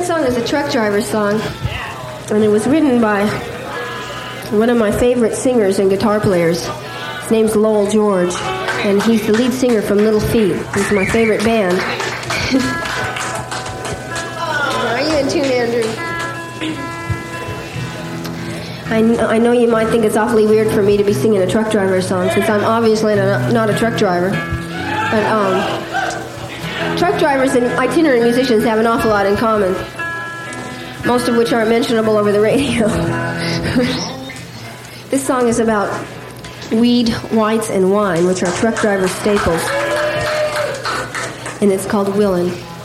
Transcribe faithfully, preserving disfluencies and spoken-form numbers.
next song is a truck driver song, and it was written by one of my favorite singers and guitar players. His name's Lowell George, and he's the lead singer from Little Feat. He's my favorite band. Are you in tune, Andrew? I, kn- I know you might think it's awfully weird for me to be singing a truck driver song, since I'm obviously not, not a truck driver. But um, truck drivers and itinerant musicians have an awful lot in common, most of which aren't mentionable over the radio. This song is about weed, whites, and wine, which are truck driver staples, and it's called Willin'.